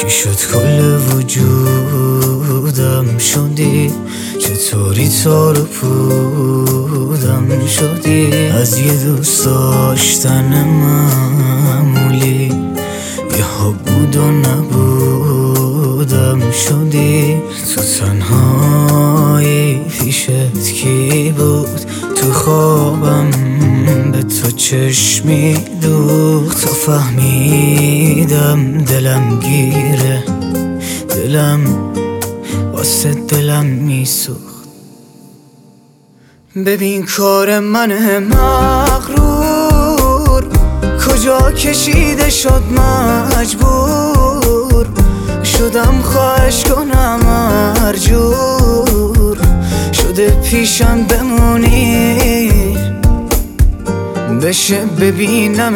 چی شد کل وجودم شدی، چطوری تارو پودم شدی، از یه دوست داشتن معمولی یه ها بود و نبودم شدی. تو تنهایی پیشت کی بود، تو خوابم به تو چشمی دوخت، تا فهمیدم دلم گیره، دلم واسه دلم میسوخت. ببین کار من مغرور کجا کشیده شد، مجبور شدم خواهش کنم مرجور شده پیشم بمونی، بشه ببینم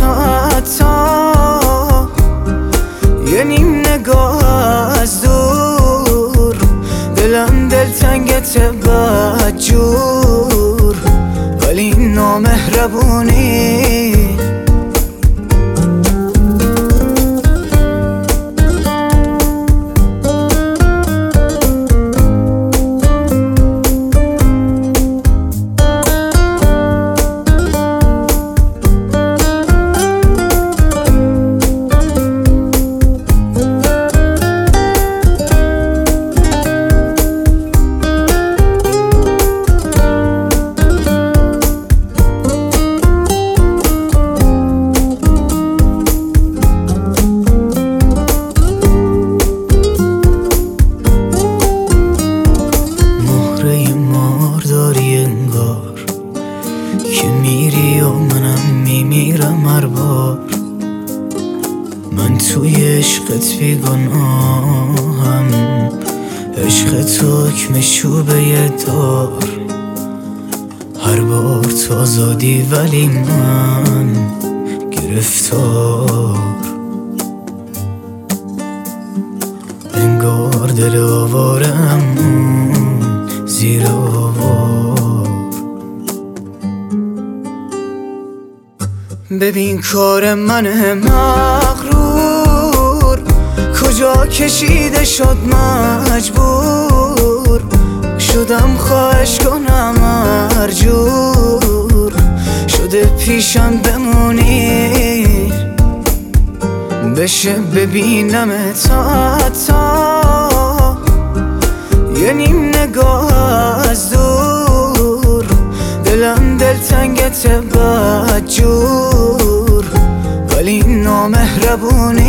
تا یه نیم نگاه از دور، دلم دلتنگت بدجور ولی نامهربونی. که میری و منم میمیرم هر بار، من توی عشقت بیگناهم، عشق تو حکم چوبه دار، هر بار تو آزادی ولی من گرفتار، انگار دل آوارم زیر آوار. ببین کار من مغرور کجا کشیده شد، مجبور شدم خواهش کنم مرجور شده پیشم بمونی، بشه ببینم تا یه نیم نگاه از دور، دلم دلتنگت بدجور ولی نامهربونی.